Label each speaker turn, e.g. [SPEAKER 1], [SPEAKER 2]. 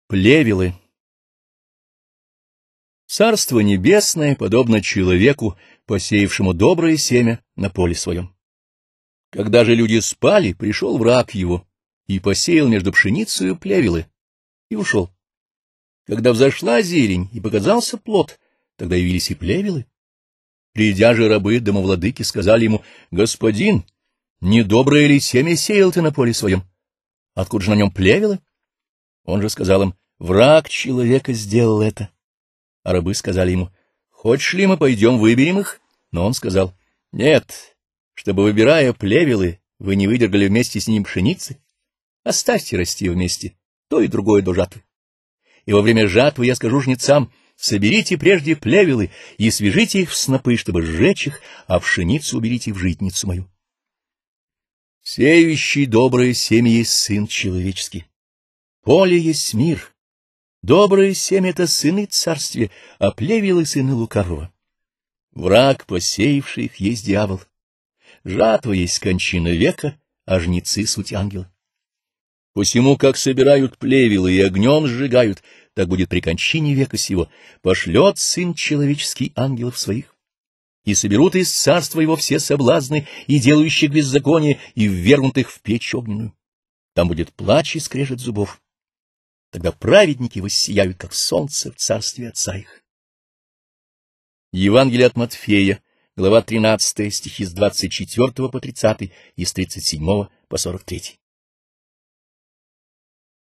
[SPEAKER 1] Плевелы. Царство небесное подобно человеку, посеявшему доброе семя на поле своем. Когда же люди спали, пришел враг его и посеял между пшеницей плевелы, и ушел. Когда взошла зелень и показался плод, тогда явились и плевелы. Придя же рабы домовладыки, сказали ему: «Господин, недоброе ли семя сеял ты на поле своем? Откуда же на нем плевелы?» Он же сказал им: «Враг человека сделал это». А рабы сказали ему: «Хочешь ли мы пойдем выберем их?» Но он сказал: «Нет, чтобы, выбирая плевелы, вы не выдергали вместе с ним пшеницы. Оставьте расти вместе, то и другое до жатвы. И во время жатвы я скажу жнецам: соберите прежде плевелы и свяжите их в снопы, чтобы сжечь их, а пшеницу уберите в житницу мою». Сеющий доброе семя есть сын человеческий. Поле есть мир. Доброе семя — это сыны царствия, а плевелы — сыны лукавого. Враг, посеявший их, есть дьявол. Жатва есть кончина века, а жнецы — суть ангела. Посему, как собирают плевелы и огнем сжигают, так будет при кончине века сего. Пошлет сын человеческий ангелов своих, и соберут из царства его все соблазны и делающих беззаконие, и ввергнутых в печь огненную. Там будет плач и скрежет зубов. Тогда праведники воссияют, как солнце в царстве отца их. Евангелие от Матфея, глава 13, стихи с 24 по 30 и с 37 по 43.